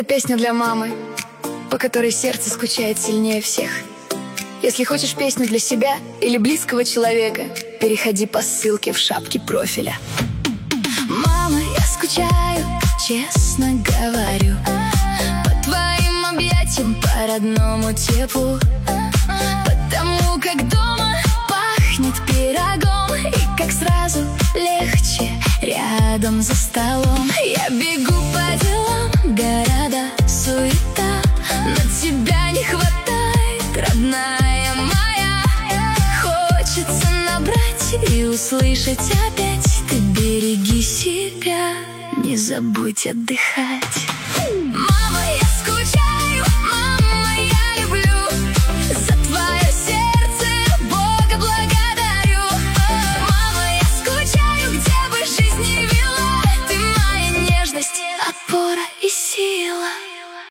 Песня для мамы, по которой сердце скучает сильнее всех. Если хочешь песню для себя или близкого человека, переходи по ссылке в шапке профиля. Мама, я скучаю, честно говорю, по твоим объятиям, по родному теплу, потому как дома пахнет пирогом, и как сразу легче рядом за столом. Я бегу по делам, города, суета, но тебя не хватает, родная моя. Хочется набрать и услышать опять: ты береги себя, не забудь отдыхать.